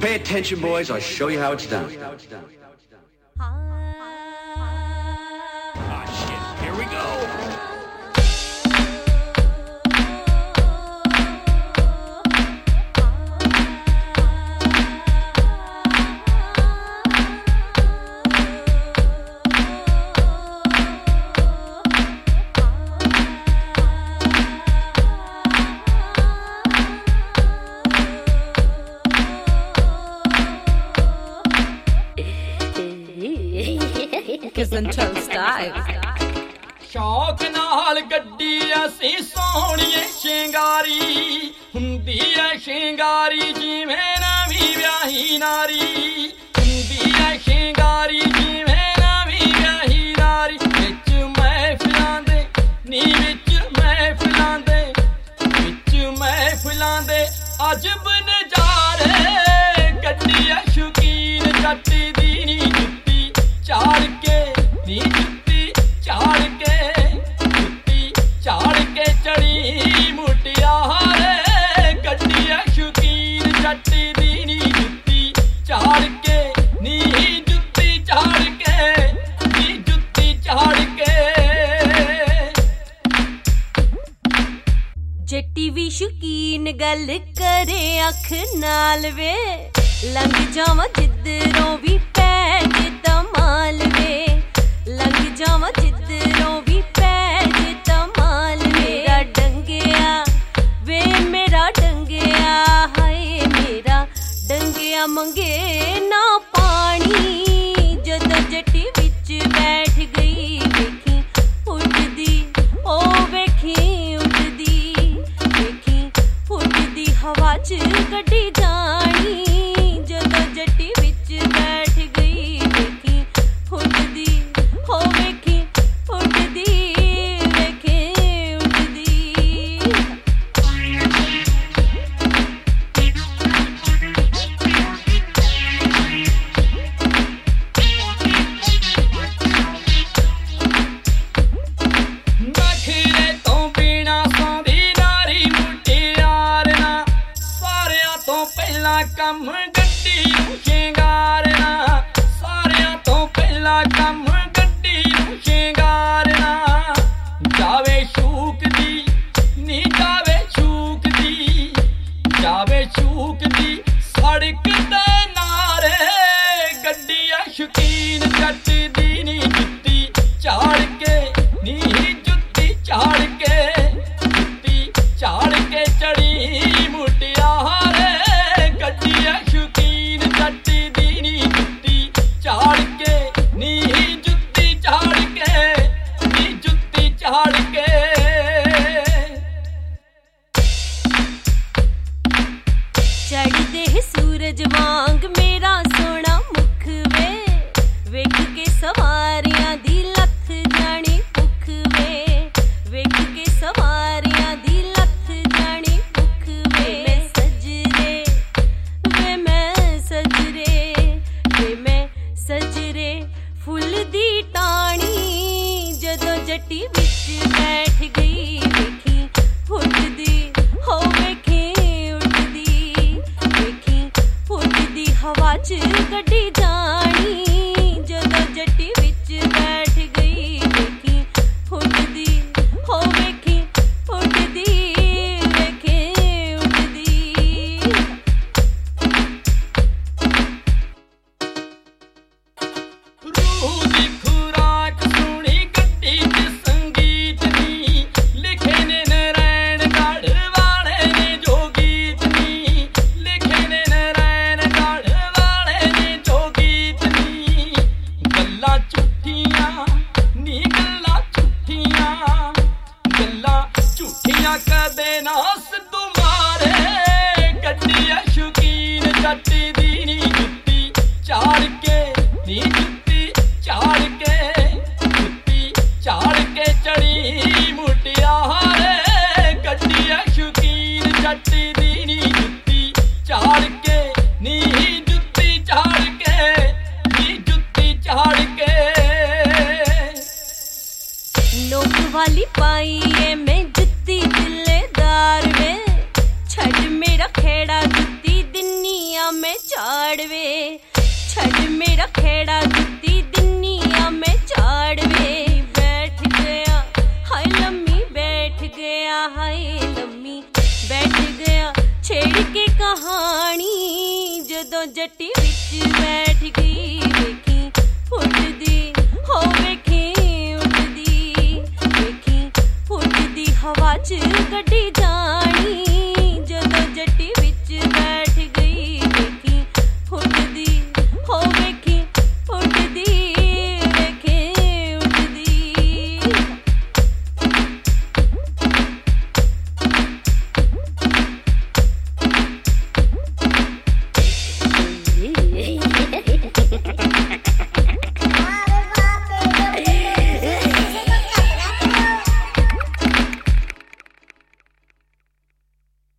Pay attention, boys. I'll show you how it's done. Ah, shit. Here we go. Control style. ਸ਼ੌਕ ਨਾਲ ਗੱਡੀ ਅਸੀਂ ਸੋਹਣੀਏ ਸ਼ਿੰਗਾਰੀ ਹੁੰਦੀ ਐ ਸ਼ਿੰਗਾਰੀ ਜਿਵੇਂ ਨਵੀਂ ਵਿਆਹੀ ਨਾਰੀ ਹੁੰਦੀ ਐ ਸ਼ਿੰਗਾਰੀ ਜਿਵੇਂ ਨਵੀਂ ਵਿਆਹੀ ਨਾਰੀ ਵਿੱਚ ਮਹਿਫਿਲਾਂ ਦੇ ਨੀ ਵਿੱਚ ਮਹਿਫਿਲਾਂ ਦੇ ਅਜਬ ਨਜ਼ਾਰੇ ਗੱਡੀ ਐ ਸ਼ੌਕੀਨ ਜੱਟ ਦੀ ਨੀ ਜੁੱਤੀ ਚਾੜ ਕੇ ਨੀ ਜੁੱਤੀ ਚਾੜ ਕੇ ਚੜੀ ਮੁਟਿਆਰੇ ਗੱਡੀ ਐ ਸ਼ੌਕੀਨ ਜੱਟ ਦੀ ਨੀ ਜੁੱਤੀ ਚਾੜ ਕੇ ਨੀ ਜੁੱਤੀ ਚਾੜ ਕੇ ਜੱਟੀ ਵੀ ਸ਼ੌਕੀਨ ਗੱਲ ਕਰੇ ਅੱਖ ਨਾਲ ਵੇ ਲੰਘ ਜਾਵਾਂ ਜਿੱਧਰੋਂ ਵੀ ਪੈ ਜੇ ਧਮਾਲ ਵੇ ਲੰਘ ਜਾਵਾਂ ਜਿੱਧਰੋਂ ਵੀ ਪੈ ਜੇ ਧਮਾਲ ਮੇਰਾ ਡੰਗਿਆ ਵੇ ਮੇਰਾ ਡੰਗਿਆ ਹਾਏ ਮੇਰਾ ਡੰਗਿਆ ਮੰਗੇ ਨਾ ਪਾਣੀ ਜਦੋਂ ਜੱਟੀ ਵਿੱਚ ਬੈਠ ਗਈ ਵੇਖੀ ਉੱਡਦੀ ਉਹ ਵੇਖੀ ਉੱਡਦੀ ਵੇਖੀ ਉੱਡਦੀ ਹਵਾ 'ਚ ਗੱਡੀ ਜਾਣੀ ਜਦੋਂ ਜੱਟੀ ਵਿੱਚ ਬੈਠ ਗਈ ਵੇਖੀ ਉੱਡਦੀ ਹੋ ਵੇਖੀ ਉੱਡਦੀ ਵੇਖੀ ਉੱਡਦੀ ਨਖਰੇ ਤੋਂ ਬਿਨਾ ਸੌਂਦੀ ਨਾਰੀ ਮੁਟਿਆਰ ਨਾ ਸਾਰਿਆਂ ਤੋਂ ਪਹਿਲਾਂ ਕੰਮ ਗੱਡੀ ਨੂੰ ਸ਼ਿੰਗਾਰਨਾ ਸਾਰਿਆਂ ਤੋਂ ਪਹਿਲਾਂ ਕੰਮ ਗੱਡੀ ਨੂੰ ਸ਼ਿੰਗਾਰਨਾ ਜਾਵੇ ਸ਼ੂਕਦੀ ਨੀ ਜਾਵੇ ਸ਼ੂਕਦੀ ਸੜਕ ਤੇ ਨਾਰੇ ਗੱਡੀ ਐ ਸ਼ੌਕੀਨ ਜੱਟ ਦੀ ਨੀ ਜੁੱਤੀ ਚਾੜ ਕੇ ਨੀ ਜੁੱਤੀ ਚਾੜ ਕੇ ਚੜੀ ਮੁਟਿਆਰੇ ਗੱਡੀ ਐ ਸ਼ੌਕੀਨ ਜੱਟ ਦੀ ਨੀ ਜੁੱਤੀ ਚਾੜ ਕੇ ਨੀ ਜੁੱਤੀ ਚਾੜ ਕੇ ਚੜ੍ਹਦੇ ਸੂਰਜ ਵਾਂਗ ਮੇਰਾ ਸੋਹਣਾ ਮੁਖ ਵੇ ਵੇਖ ਕੇ ਸਵਾਰੀਆਂ ਦੀ ਲੱਥ ਜਾਣੀ ਭੁੱਖ ਵੇ ਵੇਖ ਕੇ ਸਵਾਰੀਆਂ ਦੀ ਲੱਥ ਜਾਣੀ ਭੁੱਖ ਵੇ ਮੈਂ ਸਜਰੇ ਫੁੱਲ ਦੀ ਟਾਣੀ ਜਦੋਂ ਜੱਟੀ ਵਿੱਚ ਬੈਠ ਗਈ ਵੇਖੀ ਉੱਡਦੀ ਹੋ ਵੇਖੀ ਉੱਡਦੀ ਹਵਾ 'ਚ ਗੱਡੀ ਜਾਣੀ ਜਦੋਂ ਜੱਟੀ ਵਿੱਚ ਬੈਠ ਗਈ ਵੇਖੀ ਉੱਡਦੀ ਹੋ ਵੇਖੀ ਉੱਡਦੀ ਵੇਖੀ ਉੱਡਦੀ ਰੂਹ ਦੀ ਖੁਰਾਕ ਸੁਣੀ ਗੱਡੀ 'ਚ ਸੰਗੀਤ ਨੀ ਲਿਖੇ ਨੇ ਨਰੈਣ ਗੜ੍ਹ ਵਾਲੇ ਨੇ ਜੋ ਗੀਤ ਨੀ ਲਿਖੇ ਨੇ ਨਰੈਣ ਗੜ੍ਹ ਵਾਲੇ ਨੇ ਜੋ ਗੀਤ ਨੀ ਗੱਲਾਂ मैं झाड़वे छड़ मेरा खेड़ा जुत्ती दिनिया मैं झाड़वे बैठ गया हाय लम्मी बैठ गया हाय लम्मी बैठ गया छेड़ के कहानी जदों जट्टी विच बैठ गई वेखी उठदी हो वेखी उठदी वेखी उठदी हवा च गड्डी जा